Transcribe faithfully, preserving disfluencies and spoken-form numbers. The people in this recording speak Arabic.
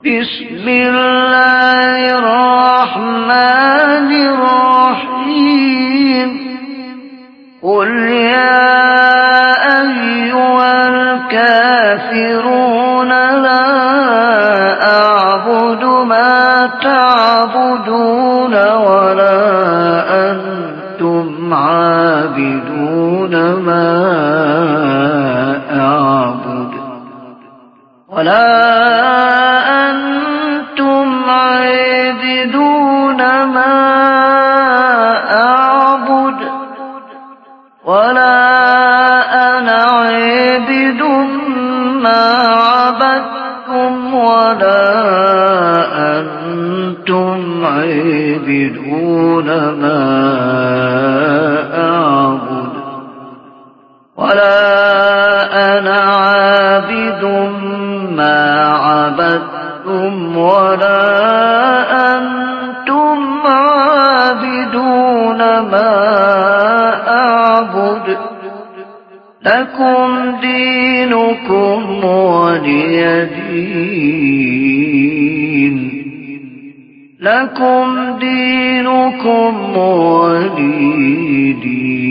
بسم الله الرحمن الرحيم قل يا أيها الكافرون لا أعبد ما تعبدون ولا أنتم عابدون ما أعبد ولا أنتم عابدون ما أعبد ولا أنا عابد ما عبدتم ولا أنتم عابدون ما أعبد ولا أنا عابد ما عبدتم ولا أنتم عابدون ما أعبد لكم دينكم ولي دين لكم دينكم ولي دين